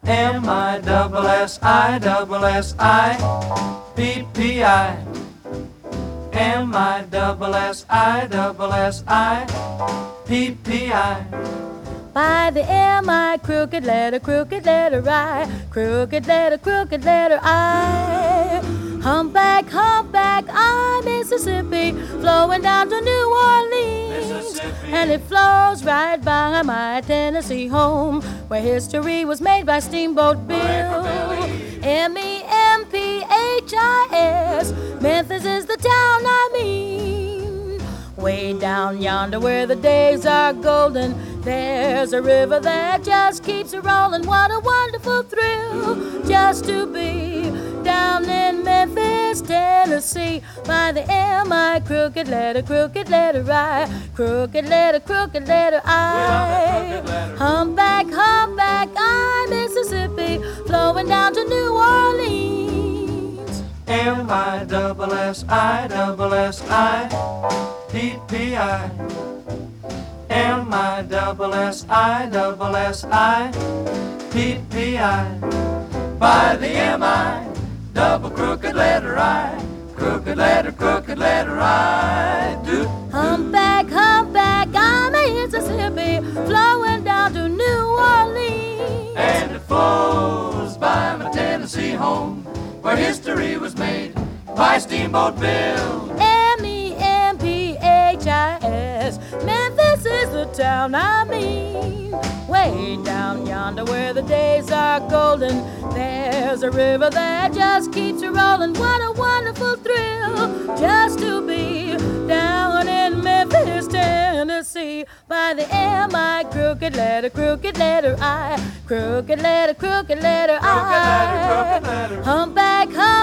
M-I-double-S-I-double-S-I-P-P-I. M-I-double-S-I-double-S-I-P-P-I. By the M-I, crooked letter I, crooked letter I. Humpback, I, Mississippi, flowing down to New Orleans. And it flows right by my Tennessee home, where history was made by Steamboat Bill. Memphis, Memphis is the town I mean. Way down yonder where the days are golden, there's a river that just keeps rolling. What a wonderful thrill just to be down in Memphis, Tennessee. By the M-I, crooked letter I, crooked letter I. Humpback, I, Mississippi, flowing down to New Orleans. M-I-double-S-I-double-S-I-P-P-I. M-I-double-S-I-double-S-I-P-P-I. By the M-I, double crooked letter I, crooked letter I, do. Humpback, I'm a Mississippi, flowing down to New Orleans. And it flows by my Tennessee home, where history was made by Steamboat Bill. Memphis, Memphis is the town I mean. Way down yonder where the days are golden, there's a river that just keeps rolling. What a wonderful thrill just to be down in Memphis, Tennessee. By the M-I, crooked letter I, crooked letter I. Humpback,